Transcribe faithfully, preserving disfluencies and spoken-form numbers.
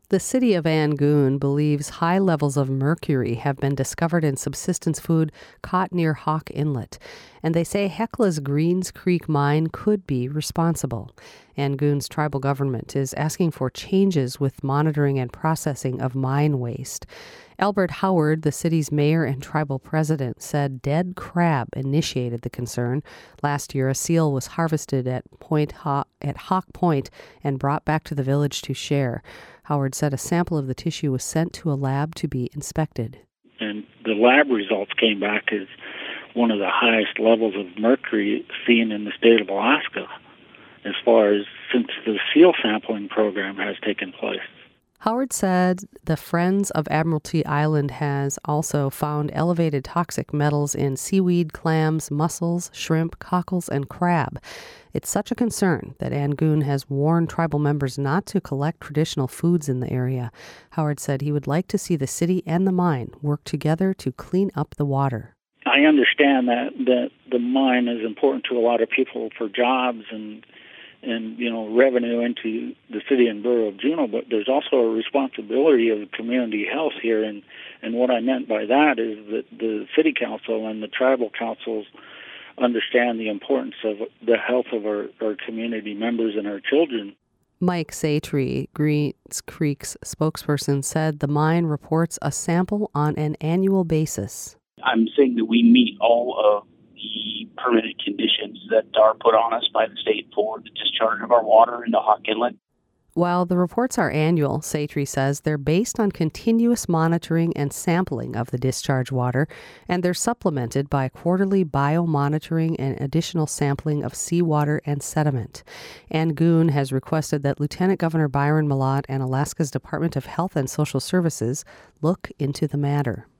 The city of Angoon believes high levels of mercury have been discovered in subsistence food caught near Hawk Inlet, and they say Hecla's Greens Creek mine could be responsible. Angoon's tribal government is asking for changes with monitoring and processing of mine waste. Albert Howard, the city's mayor and tribal president, said dead crab initiated the concern. Last year, a seal was harvested at Point Haw- at Hawk Point and brought back to the village to share. Howard said a sample of the tissue was sent to a lab to be inspected. And the lab results came back as one of the highest levels of mercury seen in the state of Alaska, as far as since the seal sampling program has taken place. Howard said the Friends of Admiralty Island has also found elevated toxic metals in seaweed, clams, mussels, shrimp, cockles, and crab. It's such a concern that Angoon has warned tribal members not to collect traditional foods in the area. Howard said he would like to see the city and the mine work together to clean up the water. I understand that, that the mine is important to a lot of people for jobs and and, you know, revenue into the city and borough of Juneau, but there's also a responsibility of community health here, and, and what I meant by that is that the city council and the tribal councils understand the importance of the health of our, our community members and our children. Mike Satry, Greens Creek's spokesperson, said the mine reports a sample on an annual basis. I'm saying that we meet all of the permitted conditions that are put on us by the state for the discharge of our water into Hawk Inlet. While the reports are annual, Satry says they're based on continuous monitoring and sampling of the discharge water, and they're supplemented by quarterly biomonitoring and additional sampling of seawater and sediment. Angoon has requested that Lieutenant Governor Byron Mallott and Alaska's Department of Health and Social Services look into the matter.